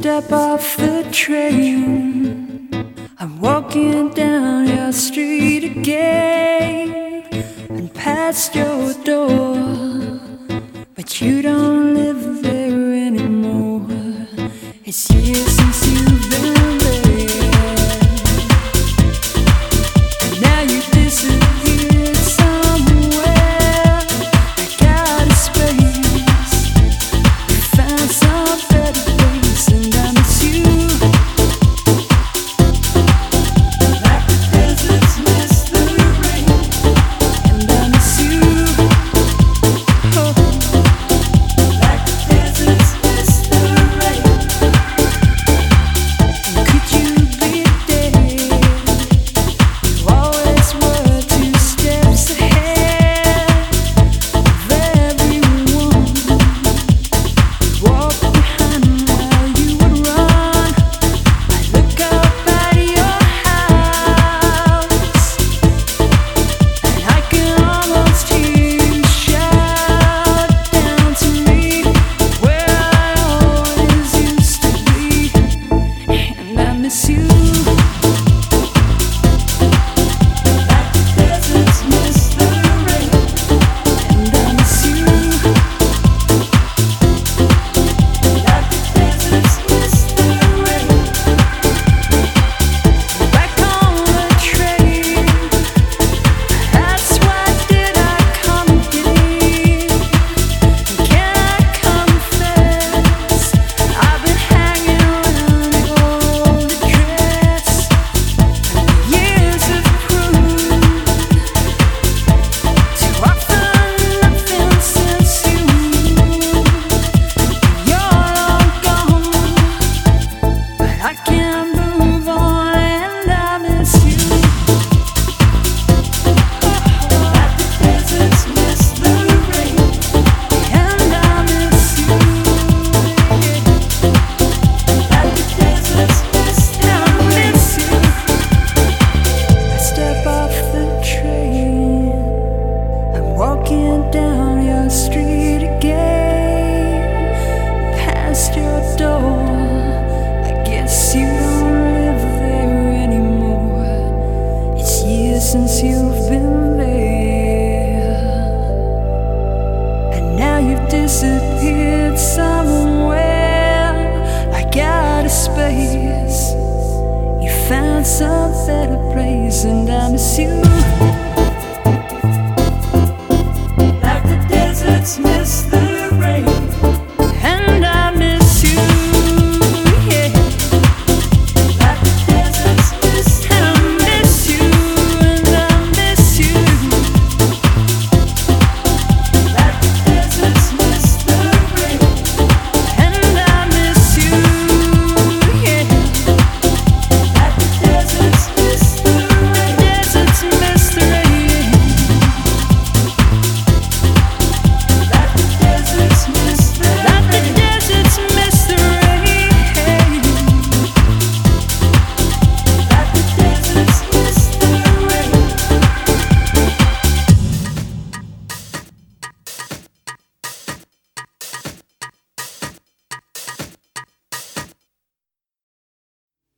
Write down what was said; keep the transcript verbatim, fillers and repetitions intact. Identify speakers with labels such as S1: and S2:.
S1: step off the train, I'm walking down your street again and past your door, but you don't live there anymore. It's years since you've been there, and now you disappeared somewhere. I got a space, you found some better place, and I miss you like the deserts miss the rain, and I miss you, oh, like the deserts miss the rain. And could you be there? You always were two steps ahead of everyone. Walk behind while you would run. I look up at your house, and I can almost hear you shout down to me where I always used to be, and I miss you like the deserts miss the rain, and I miss you like the deserts miss the rain. Back on the train, that's why did I come again? Can I confess, I've been hanging around your old address, and the years have proved too often nothing since you moved. You're long gone, but I can't move on, and I miss you like the deserts miss the rain, and I miss you like the deserts miss the rain. I miss you. I step off the train, I'm walking down your street again, past your door. I guess you don't live there anymore. It's years since you've been there, and now you've disappeared somewhere. I got a space, you found some better place, and I miss you.